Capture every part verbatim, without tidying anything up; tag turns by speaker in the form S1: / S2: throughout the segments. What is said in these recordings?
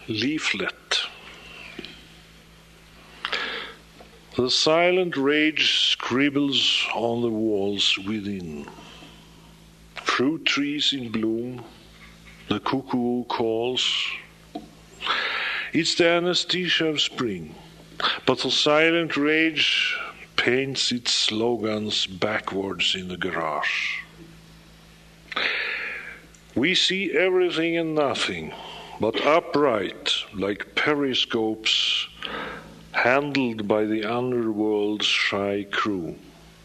S1: Leaflet. The silent rage scribbles on the walls within. Fruit trees in bloom, the cuckoo calls. It's the anesthesia of spring, but the silent rage paints its slogans backwards in the garage. We see everything and nothing, but upright like periscopes handled by the underworld's shy crew.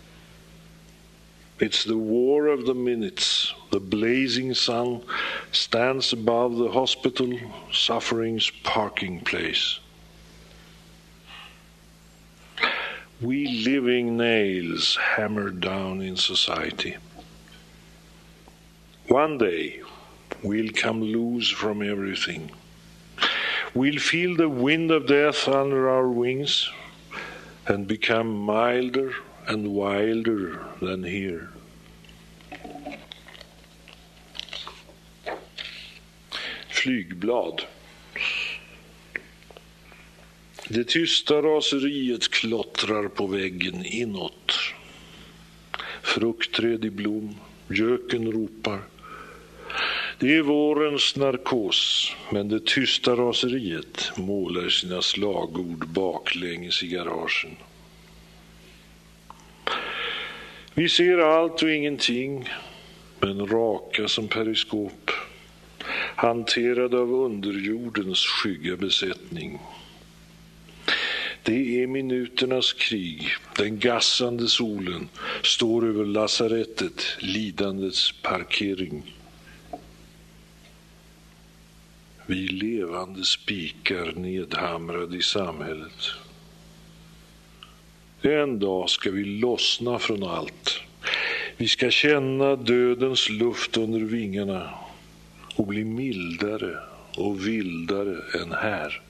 S1: It's the war of the minutes. The blazing sun stands above the hospital, suffering's parking place. We living nails hammered down in society. One day we'll come loose from everything. We'll feel the wind of death under our wings and become milder and wilder than here. Flygblad. Det tysta raseriet klottrar på väggen inåt. Fruktträd i blom, göken ropar. Det är vårens narkos, men det tysta raseriet målar sina slagord baklänges i garagen. Vi ser allt och ingenting, men raka som periskop, hanterade av underjordens skygga besättning. Det är minuternas krig, den gassande solen står över lasarettet, lidandets parkering. Vi levande spikar nedhamrade i samhället. En dag ska vi lossna från allt. Vi ska känna dödens luft under vingarna och bli mildare och vildare än här.